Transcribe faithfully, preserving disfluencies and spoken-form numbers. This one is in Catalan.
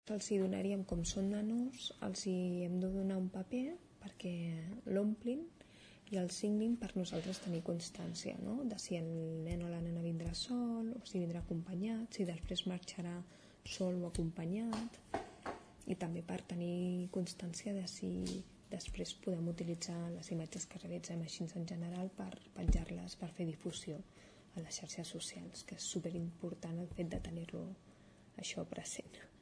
que els hi donaríem, com són menors, els hi hem de donar un paper perquè l'omplin i el signin per nosaltres tenir constància, no? De si el nen o la nena vindrà sol o si vindrà acompanyat, si després marxarà sol o acompanyat, i també per tenir constància de si després podem utilitzar les imatges que realitzem així en general per penjar-les, per fer difusió a les xarxes socials, que és superimportant el fet de tenir-lo això present.